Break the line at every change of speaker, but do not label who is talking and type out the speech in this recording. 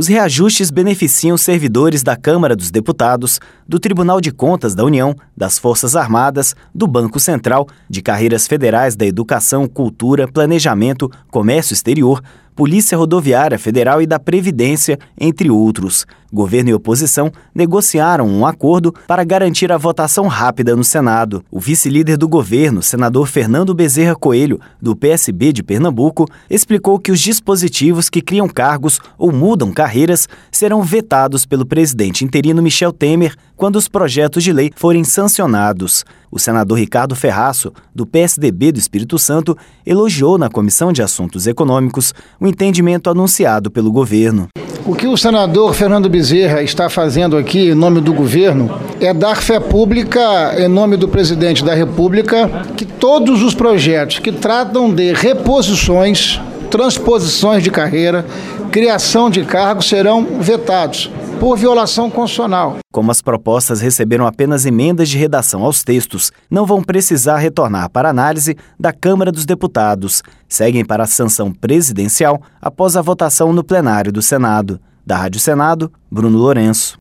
Os reajustes beneficiam servidores da Câmara dos Deputados, do Tribunal de Contas da União, das Forças Armadas, do Banco Central, de carreiras federais da Educação, Cultura, Planejamento, Comércio Exterior, Polícia Rodoviária Federal e da Previdência, entre outros. Governo e oposição negociaram um acordo para garantir a votação rápida no Senado. O vice-líder do governo, senador Fernando Bezerra Coelho, do PSB de Pernambuco, explicou que os dispositivos que criam cargos ou mudam carreiras serão vetados pelo presidente interino Michel Temer quando os projetos de lei forem sancionados. O senador Ricardo Ferraço, do PSDB do Espírito Santo, elogiou na Comissão de Assuntos Econômicos o entendimento anunciado pelo governo.
O que o senador Fernando Bezerra está fazendo aqui em nome do governo é dar fé pública em nome do presidente da República que todos os projetos que tratam de reposições, transposições de carreira, criação de cargos serão vetados por violação constitucional.
Como as propostas receberam apenas emendas de redação aos textos, não vão precisar retornar para análise da Câmara dos Deputados. Seguem para a sanção presidencial após a votação no plenário do Senado. Da Rádio Senado, Bruno Lourenço.